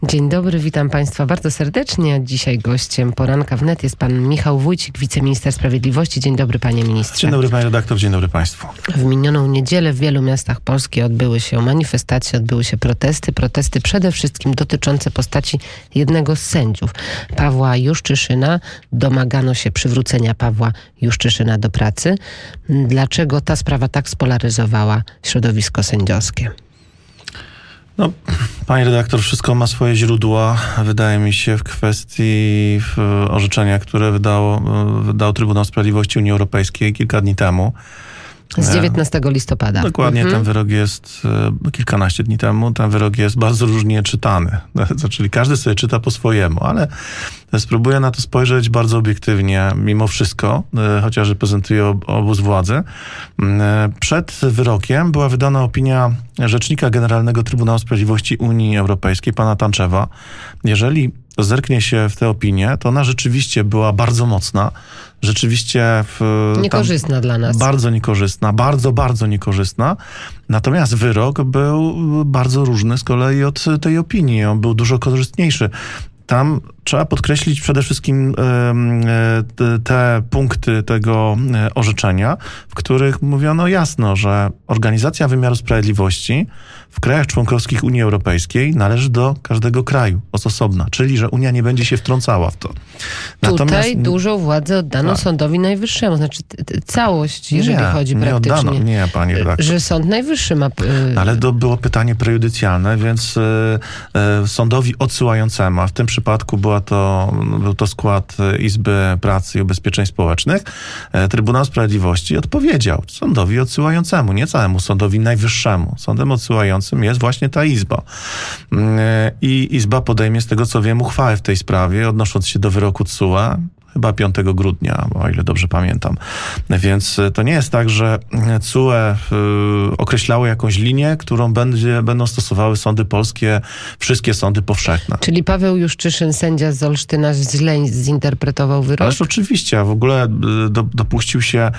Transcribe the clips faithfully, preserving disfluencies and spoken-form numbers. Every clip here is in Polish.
Dzień dobry, witam Państwa bardzo serdecznie. Dzisiaj gościem Poranka Wnet jest pan Michał Wójcik, wiceminister sprawiedliwości. Dzień dobry, panie ministrze. Dzień dobry, panie redaktor, dzień dobry państwu. W minioną niedzielę w wielu miastach Polski odbyły się manifestacje, odbyły się protesty. Protesty przede wszystkim dotyczące postaci jednego z sędziów, Pawła Juszczyszyna. Domagano się przywrócenia Pawła Juszczyszyna do pracy. Dlaczego ta sprawa tak spolaryzowała środowisko sędziowskie? No, panie redaktor, wszystko ma swoje źródła, wydaje mi się, w kwestii w orzeczenia, które wydało, wydał Trybunał Sprawiedliwości Unii Europejskiej kilka dni temu. Z dziewiętnastego listopada. Dokładnie, mhm. ten wyrok jest kilkanaście dni temu, ten wyrok jest bardzo różnie czytany. Czyli każdy sobie czyta po swojemu, ale spróbuję na to spojrzeć bardzo obiektywnie, mimo wszystko, chociaż reprezentuję obóz władzy. Przed wyrokiem była wydana opinia Rzecznika Generalnego Trybunału Sprawiedliwości Unii Europejskiej, pana Tanczewa. Jeżeli zerknie się w tę opinię, to ona rzeczywiście była bardzo mocna, rzeczywiście w, niekorzystna dla nas. Bardzo niekorzystna, bardzo, bardzo niekorzystna. Natomiast wyrok był bardzo różny z kolei od tej opinii. On był dużo korzystniejszy. Tam trzeba podkreślić przede wszystkim te punkty tego orzeczenia, w których mówiono jasno, że organizacja wymiaru sprawiedliwości w krajach członkowskich Unii Europejskiej należy do każdego kraju osobna, czyli że Unia nie będzie się wtrącała w to. Natomiast tutaj dużą władzę oddano tak. Sądowi Najwyższemu, znaczy t- t- całość, jeżeli nie, chodzi nie praktycznie. Oddano. Nie, pani redaktor. Że Sąd Najwyższy ma... Yy... Ale to było pytanie prejudycjalne, więc yy, yy, sądowi odsyłającemu, a w tym przypadku była to, był to skład Izby Pracy i Ubezpieczeń Społecznych, yy, Trybunał Sprawiedliwości odpowiedział sądowi odsyłającemu, nie całemu Sądowi Najwyższemu. Sądem odsyłającym jest właśnie ta Izba. Yy, I Izba podejmie, z tego co wiem, uchwałę w tej sprawie, odnosząc się do wyroku T S U E, chyba piątego grudnia, o ile dobrze pamiętam. Więc to nie jest tak, że T S U E y, określało jakąś linię, którą będzie, będą stosowały sądy polskie, wszystkie sądy powszechne. Czyli Paweł Juszczyszyn, sędzia z Olsztyna, źle zinterpretował wyrok? Ależ oczywiście, a w ogóle do, dopuścił się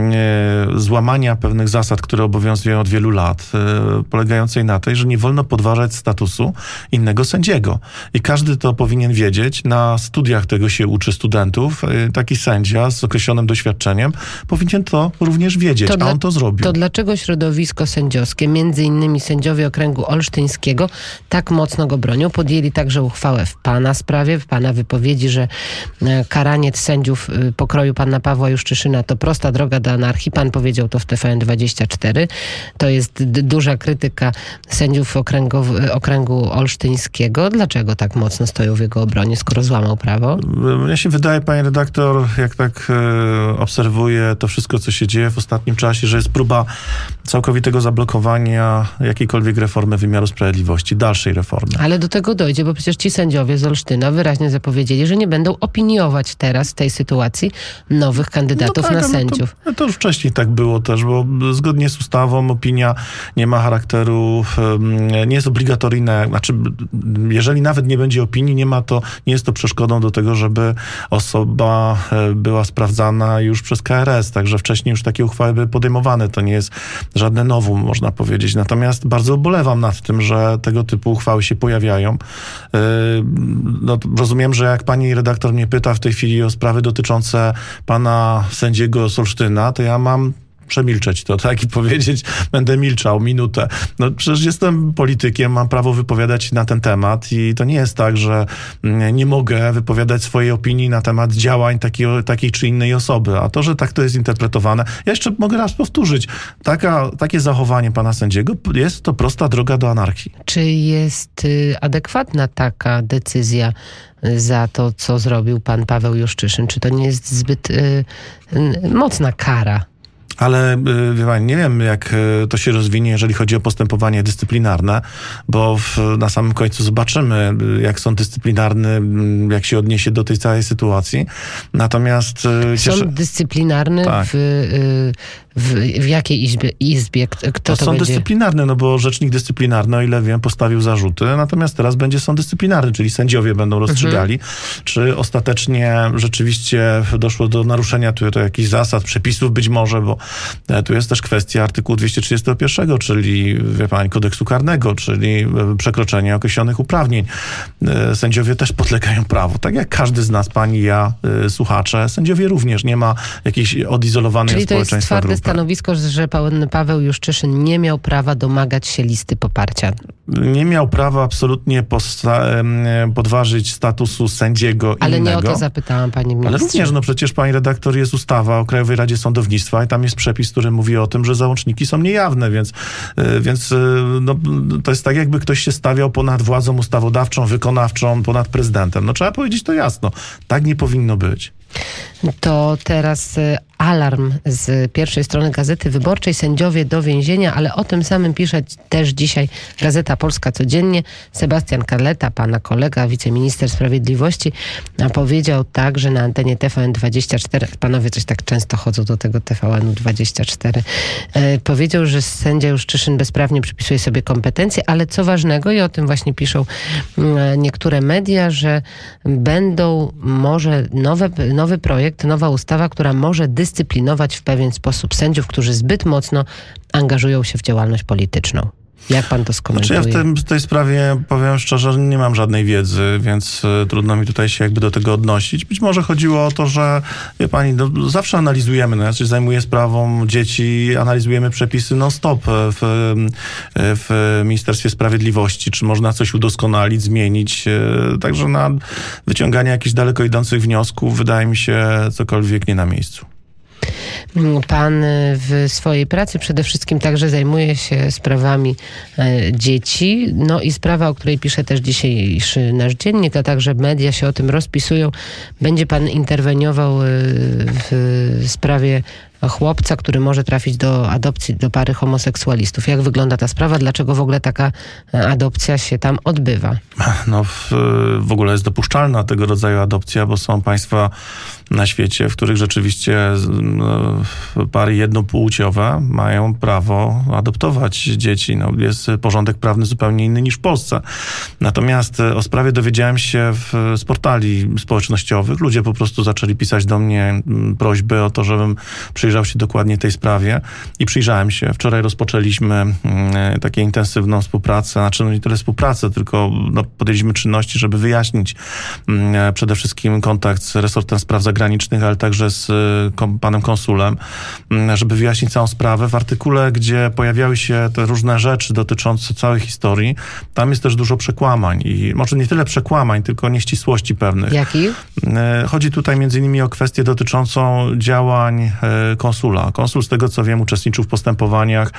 y, złamania pewnych zasad, które obowiązują od wielu lat, y, polegającej na tej, że nie wolno podważać statusu innego sędziego. I każdy to powinien wiedzieć. Na studiach tego się uczy studentów. Taki sędzia z określonym doświadczeniem powinien to również wiedzieć, to a dla, on to zrobił. To dlaczego środowisko sędziowskie, między innymi sędziowie okręgu olsztyńskiego, tak mocno go bronią? Podjęli także uchwałę w pana sprawie, w pana wypowiedzi, że karanie sędziów pokroju pana Pawła Juszczyszyna to prosta droga do anarchii. Pan powiedział to w T V N dwadzieścia cztery. To jest d- duża krytyka sędziów okręgu, okręgu olsztyńskiego. Dlaczego tak mocno stoją w jego obronie, skoro złamał prawo? Mnie się wydaje, panie redaktor, jak tak e, obserwuję to wszystko, co się dzieje w ostatnim czasie, że jest próba całkowitego zablokowania jakiejkolwiek reformy wymiaru sprawiedliwości, dalszej reformy. Ale do tego dojdzie, bo przecież ci sędziowie z Olsztyna wyraźnie zapowiedzieli, że nie będą opiniować teraz w tej sytuacji nowych kandydatów no tak, na no sędziów. To, to już wcześniej tak było też, bo zgodnie z ustawą opinia nie ma charakteru, nie jest obligatoryjna, znaczy jeżeli nawet nie będzie opinii, nie ma to, nie jest to przeszkodą do tego, żeby osoba była sprawdzana już przez K R S, także wcześniej już takie uchwały były podejmowane. To nie jest żadne nowum, można powiedzieć. Natomiast bardzo ubolewam nad tym, że tego typu uchwały się pojawiają. No, rozumiem, że jak pani redaktor mnie pyta w tej chwili o sprawy dotyczące pana sędziego z Olsztyna, to ja mam przemilczeć to, tak, i powiedzieć, będę milczał minutę. No przecież jestem politykiem, mam prawo wypowiadać się na ten temat i to nie jest tak, że nie mogę wypowiadać swojej opinii na temat działań takiej, takiej czy innej osoby. A to, że tak to jest interpretowane, ja jeszcze mogę raz powtórzyć, Taka, takie zachowanie pana sędziego jest to prosta droga do anarchii. Czy jest y, adekwatna taka decyzja za to, co zrobił pan Paweł Juszczyszyn? Czy to nie jest zbyt y, y, mocna kara? Ale wie pani, nie wiem, jak to się rozwinie, jeżeli chodzi o postępowanie dyscyplinarne, bo w, na samym końcu zobaczymy, jak sąd dyscyplinarny, jak się odniesie do tej całej sytuacji. Natomiast... Sąd cieszę... dyscyplinarny tak. w, w, w jakiej izbie, izbie kto to, to to sąd będzie? dyscyplinarny, no bo rzecznik dyscyplinarny, o ile wiem, postawił zarzuty, natomiast teraz będzie sąd dyscyplinarny, czyli sędziowie będą rozstrzygali, mhm. czy ostatecznie rzeczywiście doszło do naruszenia tu to jakichś zasad, przepisów być może, bo tu jest też kwestia artykułu dwieście trzydziestego pierwszego, czyli wie pani, kodeksu karnego, czyli przekroczenia określonych uprawnień. Sędziowie też podlegają prawu, tak jak każdy z nas, pani, ja, słuchacze, sędziowie również, nie ma jakiejś odizolowanej czyli od społeczeństwa to jest twarde grupy. stanowisko, że pan Paweł Juszczyszyn nie miał prawa domagać się listy poparcia. Nie miał prawa absolutnie posta- podważyć statusu sędziego Ale innego. nie o to zapytałam, panie ministrze. Ale również, no przecież, pani redaktor, jest ustawa o Krajowej Radzie Sądownictwa i tam jest przepis, który mówi o tym, że załączniki są niejawne, więc, więc no, to jest tak, jakby ktoś się stawiał ponad władzą ustawodawczą, wykonawczą, ponad prezydentem. No trzeba powiedzieć to jasno. Tak nie powinno być. To teraz alarm z pierwszej strony Gazety Wyborczej. Sędziowie do więzienia, ale o tym samym pisze też dzisiaj Gazeta Polska Codziennie. Sebastian Kaleta, pana kolega, wiceminister sprawiedliwości, powiedział także na antenie T V N dwadzieścia cztery, panowie coś tak często chodzą do tego T V N dwadzieścia cztery, e, powiedział, że sędzia Juszczyszyn bezprawnie przypisuje sobie kompetencje, ale co ważnego, i o tym właśnie piszą e, niektóre media, że będą może nowe, nowy projekt, nowa ustawa, która może dyscyplinować w pewien sposób sędziów, którzy zbyt mocno angażują się w działalność polityczną. Jak pan to skomentuje? Znaczy ja w, tym, w tej sprawie, powiem szczerze, że nie mam żadnej wiedzy, więc y, trudno mi tutaj się jakby do tego odnosić. Być może chodziło o to, że wie pani, no, zawsze analizujemy, no, ja się zajmuję sprawą dzieci, analizujemy przepisy non-stop w, w Ministerstwie Sprawiedliwości, czy można coś udoskonalić, zmienić. Y, także na wyciąganie jakichś daleko idących wniosków wydaje mi się cokolwiek nie na miejscu. Pan w swojej pracy przede wszystkim także zajmuje się sprawami dzieci. No i sprawa, o której pisze też dzisiejszy nasz dziennik, a także media się o tym rozpisują. Będzie pan interweniował w sprawie chłopca, który może trafić do adopcji do pary homoseksualistów. Jak wygląda ta sprawa? Dlaczego w ogóle taka adopcja się tam odbywa? No w, w ogóle jest dopuszczalna tego rodzaju adopcja, bo są państwa na świecie, w których rzeczywiście no, pary jednopłciowe mają prawo adoptować dzieci. No, jest porządek prawny zupełnie inny niż w Polsce. Natomiast o sprawie dowiedziałem się w, z portali społecznościowych. Ludzie po prostu zaczęli pisać do mnie prośby o to, żebym przyjrzał się dokładnie tej sprawie i przyjrzałem się. Wczoraj rozpoczęliśmy y, taką intensywną współpracę, znaczy no nie tyle współpracę, tylko no, podjęliśmy czynności, żeby wyjaśnić y, przede wszystkim kontakt z resortem spraw zagranicznych, ale także z y, kom, panem konsulem, y, żeby wyjaśnić całą sprawę. W artykule, gdzie pojawiały się te różne rzeczy dotyczące całej historii, tam jest też dużo przekłamań i może nie tyle przekłamań, tylko nieścisłości pewnych. Jakich? Y, chodzi tutaj między innymi o kwestię dotyczącą działań y, konsula. Konsul, z tego co wiem, uczestniczył w postępowaniach,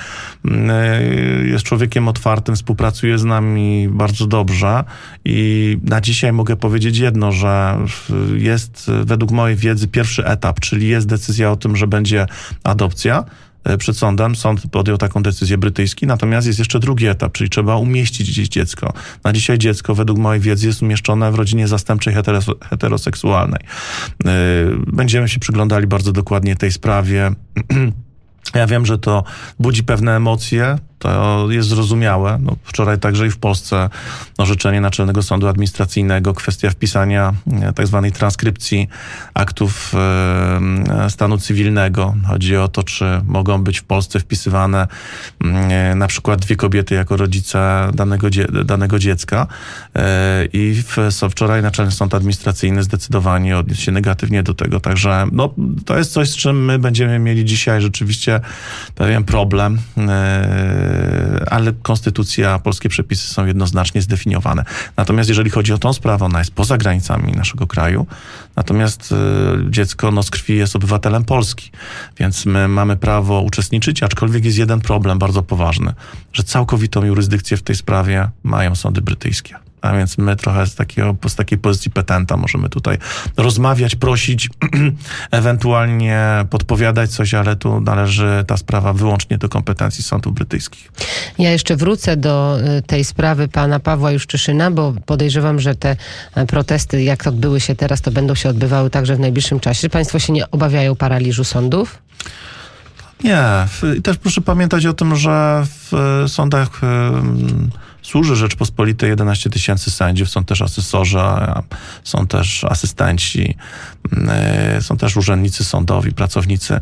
jest człowiekiem otwartym, współpracuje z nami bardzo dobrze i na dzisiaj mogę powiedzieć jedno, że jest według mojej wiedzy pierwszy etap, czyli jest decyzja o tym, że będzie adopcja przed sądem. Sąd podjął taką decyzję brytyjski, natomiast jest jeszcze drugi etap, czyli trzeba umieścić gdzieś dziecko. Na dzisiaj dziecko według mojej wiedzy jest umieszczone w rodzinie zastępczej heteros- heteroseksualnej. Będziemy się przyglądali bardzo dokładnie tej sprawie. Ja wiem, że to budzi pewne emocje, to jest zrozumiałe. No, wczoraj także i w Polsce orzeczenie Naczelnego Sądu Administracyjnego, kwestia wpisania e, tak zwanej transkrypcji aktów e, stanu cywilnego. Chodzi o to, czy mogą być w Polsce wpisywane e, na przykład dwie kobiety jako rodzice danego, dzie, danego dziecka. E, I w, so, wczoraj Naczelny Sąd Administracyjny zdecydowanie odniósł się negatywnie do tego. Także no, to jest coś, z czym my będziemy mieli dzisiaj rzeczywiście pewien problem. E, ale konstytucja, polskie przepisy są jednoznacznie zdefiniowane. Natomiast jeżeli chodzi o tą sprawę, ona jest poza granicami naszego kraju, natomiast y, dziecko no, z krwi jest obywatelem Polski, więc my mamy prawo uczestniczyć, aczkolwiek jest jeden problem bardzo poważny, że całkowitą jurysdykcję w tej sprawie mają sądy brytyjskie. A więc my trochę z, takiego, z takiej pozycji petenta możemy tutaj rozmawiać, prosić, ewentualnie podpowiadać coś, ale tu należy ta sprawa wyłącznie do kompetencji sądów brytyjskich. Ja jeszcze wrócę do tej sprawy pana Pawła Juszczyszyna, bo podejrzewam, że te protesty, jak odbyły się teraz, to będą się odbywały także w najbliższym czasie. Państwo się nie obawiają paraliżu sądów? Nie. I też proszę pamiętać o tym, że w sądach służy Rzeczpospolitej jedenaście tysięcy sędziów, są też asesorzy, są też asystenci, są też urzędnicy sądowi, pracownicy.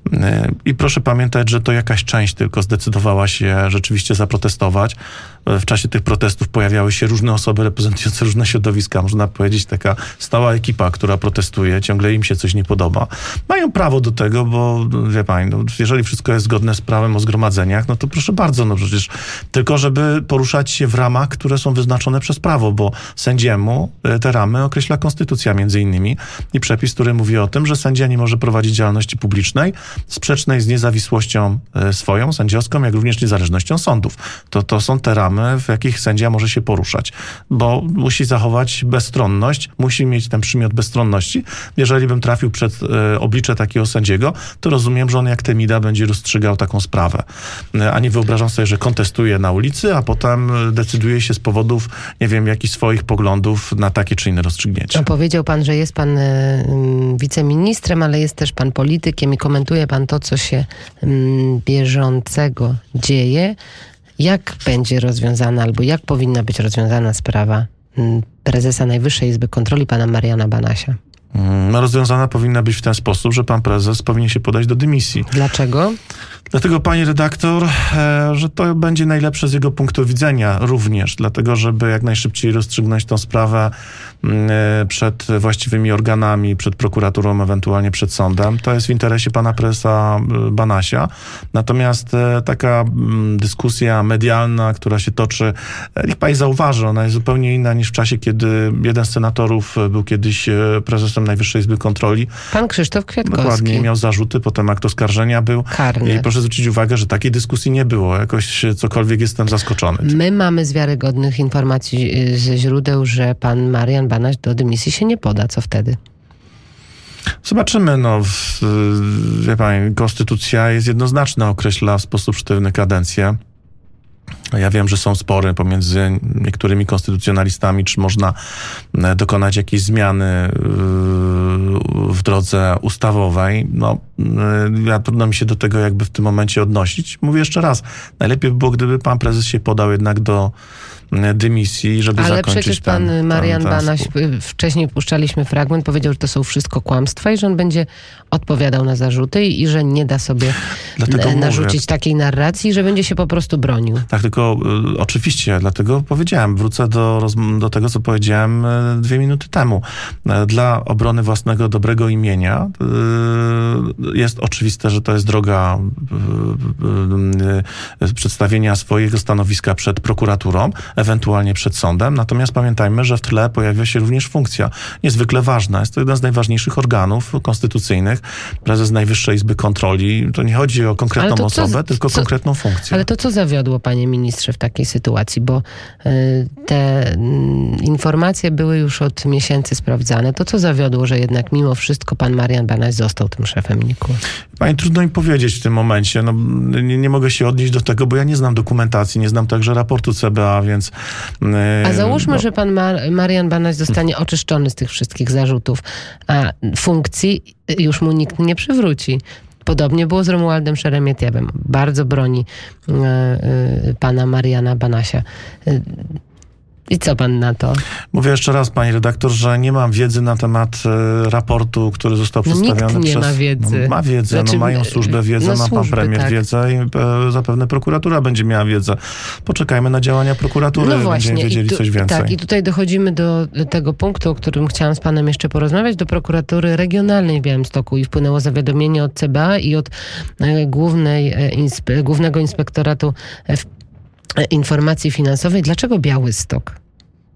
I proszę pamiętać, że to jakaś część tylko zdecydowała się rzeczywiście zaprotestować. W czasie tych protestów pojawiały się różne osoby reprezentujące różne środowiska. Można powiedzieć, taka stała ekipa, która protestuje, ciągle im się coś nie podoba. Mają prawo do tego, bo wie pani, no, jeżeli wszystko jest zgodne z prawem o zgromadzeniach, no to proszę bardzo, no przecież tylko żeby poruszać się w ramach, które są wyznaczone przez prawo, bo sędziemu te ramy określa konstytucja między innymi i przepis, który mówi o tym, że sędzia nie może prowadzić działalności publicznej sprzecznej z niezawisłością swoją, sędziowską, jak również niezależnością sądów. To, to są te ramy, w jakich sędzia może się poruszać, bo musi zachować bezstronność, musi mieć ten przymiot bezstronności. Jeżeli bym trafił przed e, oblicze takiego sędziego, to rozumiem, że on jak Temida będzie rozstrzygał taką sprawę. E, a nie wyobrażam sobie, że kontestuje na ulicy, a potem decyduje się z powodów, nie wiem, jakichś swoich poglądów na takie czy inne rozstrzygnięcie. No, powiedział pan, że jest pan y, wiceministrem, ale jest też pan politykiem i komentuje pan to, co się y, bieżącego dzieje. Jak będzie rozwiązana, albo jak powinna być rozwiązana sprawa prezesa Najwyższej Izby Kontroli, pana Mariana Banasia? No, rozwiązana powinna być w ten sposób, że pan prezes powinien się podać do dymisji. Dlaczego? Dlatego, pani redaktor, że to będzie najlepsze z jego punktu widzenia również, dlatego, żeby jak najszybciej rozstrzygnąć tą sprawę przed właściwymi organami, przed prokuraturą, ewentualnie przed sądem. To jest w interesie pana prezesa Banasia. Natomiast taka dyskusja medialna, która się toczy, niech pani zauważy, ona jest zupełnie inna niż w czasie, kiedy jeden z senatorów był kiedyś prezesem Najwyższej Izby Kontroli. Pan Krzysztof Kwiatkowski. Dokładnie, miał zarzuty, potem akt oskarżenia był. Karny. I proszę zwrócić uwagę, że takiej dyskusji nie było. Jakoś cokolwiek jestem zaskoczony. My mamy z wiarygodnych informacji ze źródeł, że pan Marian Banaś do dymisji się nie poda. Co wtedy? Zobaczymy. No, w, wie pani, konstytucja jest jednoznaczna, określa w sposób sztywny kadencję. Ja wiem, że są spory pomiędzy niektórymi konstytucjonalistami, czy można dokonać jakiejś zmiany w drodze ustawowej. No, ja trudno mi się do tego jakby w tym momencie odnosić. Mówię jeszcze raz, najlepiej by było, gdyby pan prezes się podał jednak do dymisji, żeby Ale zakończyć przecież ten, pan Marian ten, ten Banaś, spór. wcześniej puszczaliśmy fragment, powiedział, że to są wszystko kłamstwa i że on będzie odpowiadał na zarzuty i, i że nie da sobie Dlatego n- narzucić mówię. takiej narracji, że będzie się po prostu bronił. Tak, tylko y, oczywiście, dlatego powiedziałem, wrócę do, roz- do tego, co powiedziałem y, dwie minuty temu. Y, dla obrony własnego dobrego imienia y, jest oczywiste, że to jest droga y, y, y, przedstawienia swojego stanowiska przed prokuraturą, ewentualnie przed sądem. Natomiast pamiętajmy, że w tle pojawia się również funkcja niezwykle ważna. Jest to jeden z najważniejszych organów konstytucyjnych. Prezes Najwyższej Izby Kontroli. To nie chodzi o konkretną to co- osobę, tylko co- konkretną funkcję. Ale to co zawiodło, panie ministrze, w takiej sytuacji? Bo y, te y, informacje były już od miesięcy sprawdzane. To co zawiodło, że jednak mimo wszystko pan Marian Banaś został tym szefem N I K U? Pani, trudno mi powiedzieć w tym momencie. No, nie, nie mogę się odnieść do tego, bo ja nie znam dokumentacji, nie znam także raportu C B A, więc... Yy, A załóżmy, no, że pan Mar- Marian Banaś zostanie oczyszczony z tych wszystkich zarzutów, a funkcji już mu nikt nie przywróci. Podobnie było z Romualdem Szeremietiewem. Bardzo broni y, y, pana Mariana Banasia. Y, I co pan na to? Mówię jeszcze raz, pani redaktor, że nie mam wiedzy na temat e, raportu, który został No przedstawiony nikt nie przez... ma wiedzy. No, ma wiedzę, Znaczy, no mają służbę wiedzę, no ma pan służby, premier tak. wiedzę i e, zapewne prokuratura będzie miała wiedzę. Poczekajmy na działania prokuratury, No będziemy właśnie. wiedzieli I tu, coś więcej. Tak, i tutaj dochodzimy do tego punktu, o którym chciałam z panem jeszcze porozmawiać, do prokuratury regionalnej w Białymstoku i wpłynęło zawiadomienie od C B A i od e, głównej, e, inspe, Głównego Inspektoratu e, w, e, Informacji Finansowej. Dlaczego Białystok?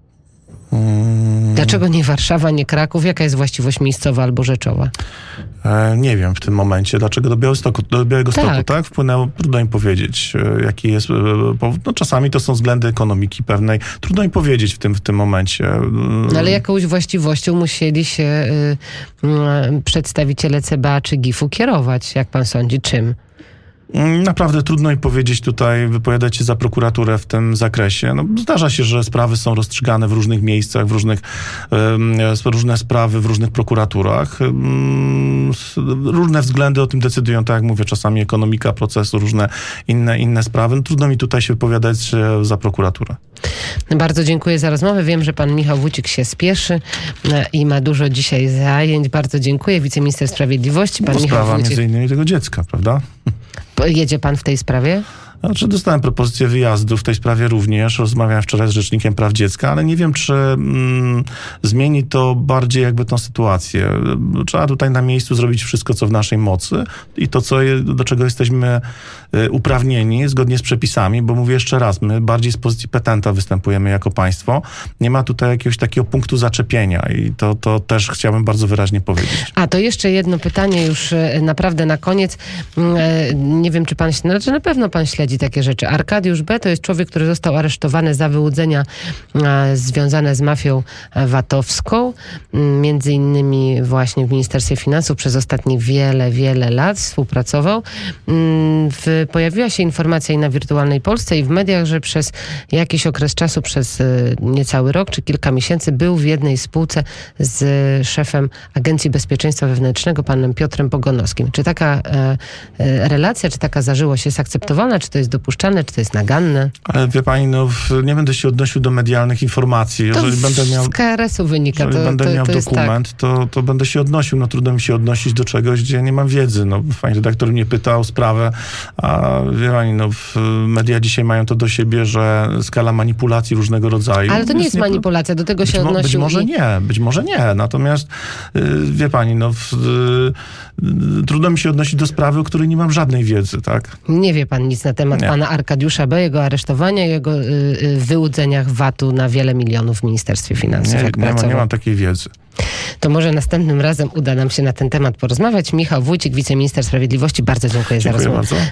Hmm. Dlaczego nie Warszawa, nie Kraków? Jaka jest właściwość miejscowa albo rzeczowa? E, nie wiem w tym momencie, dlaczego do Białegostoku, do Białegostoku Tak. tak. wpłynęło, trudno im powiedzieć, e, jaki jest e, powód. No, czasami to są względy ekonomiki pewnej, trudno im powiedzieć w tym, w tym momencie. No, ale jakąś właściwością musieli się y, y, przedstawiciele C B A czy G I F-u kierować, jak pan sądzi, czym? Naprawdę trudno mi powiedzieć tutaj, wypowiadać się za prokuraturę w tym zakresie. No, zdarza się, że sprawy są rozstrzygane w różnych miejscach, w różnych, um, różne sprawy w różnych prokuraturach. Um, różne względy o tym decydują, tak jak mówię, czasami ekonomika procesu, różne inne, inne sprawy. No, trudno mi tutaj się wypowiadać za prokuraturę. Bardzo dziękuję za rozmowę. Wiem, że pan Michał Wójcik się spieszy i ma dużo dzisiaj zajęć. Bardzo dziękuję. Wiceminister Sprawiedliwości, pan Bo Michał sprawa Wójcik. między innymi tego dziecka, prawda? Jedzie pan w tej sprawie? Znaczy, dostałem propozycję wyjazdu w tej sprawie również. Rozmawiałem wczoraj z Rzecznikiem Praw Dziecka, ale nie wiem, czy mm, zmieni to bardziej jakby tą sytuację. Trzeba tutaj na miejscu zrobić wszystko, co w naszej mocy i to, co je, do czego jesteśmy y, uprawnieni zgodnie z przepisami, bo mówię jeszcze raz, my bardziej z pozycji petenta występujemy jako państwo. Nie ma tutaj jakiegoś takiego punktu zaczepienia i to, to też chciałbym bardzo wyraźnie powiedzieć. A to jeszcze jedno pytanie już naprawdę na koniec. Nie wiem, czy pan, znaczy na pewno pan śledzi takie rzeczy. Arkadiusz B. to jest człowiek, który został aresztowany za wyłudzenia e, związane z mafią VAT-owską. Między innymi właśnie w Ministerstwie Finansów przez ostatnie wiele, wiele lat współpracował. W, pojawiła się informacja i na Wirtualnej Polsce i w mediach, że przez jakiś okres czasu, przez e, niecały rok czy kilka miesięcy był w jednej spółce z szefem Agencji Bezpieczeństwa Wewnętrznego, panem Piotrem Pogonowskim. Czy taka e, e, relacja, czy taka zażyłość jest akceptowana, czy to jest dopuszczalne, czy to jest naganne? Ale wie pani, no nie będę się odnosił do medialnych informacji. Jeżeli to będę miał, z K R S u wynika. jeżeli To, będę to, miał to dokument, tak. to, to będę się odnosił. No trudno mi się odnosić do czegoś, gdzie nie mam wiedzy. No pani redaktor mnie pytał o sprawę, a wie pani, no media dzisiaj mają to do siebie, że skala manipulacji różnego rodzaju. Ale to nie jest, jest manipulacja, do tego być się mo- odnosił. Być może i... nie, być może nie. Natomiast yy, wie pani, no w, yy, trudno mi się odnosić do sprawy, o której nie mam żadnej wiedzy, tak? Nie wie pan nic na temat Nie. pana Arkadiusza B., jego aresztowania i jego y, y, wyłudzeniach VAT-u na wiele milionów w Ministerstwie Finansów. Nie, jak nie, ma, pracował. nie mam takiej wiedzy. To może następnym razem uda nam się na ten temat porozmawiać. Michał Wójcik, wiceminister sprawiedliwości, bardzo dziękuję, Dziękuję za rozmowę. bardzo.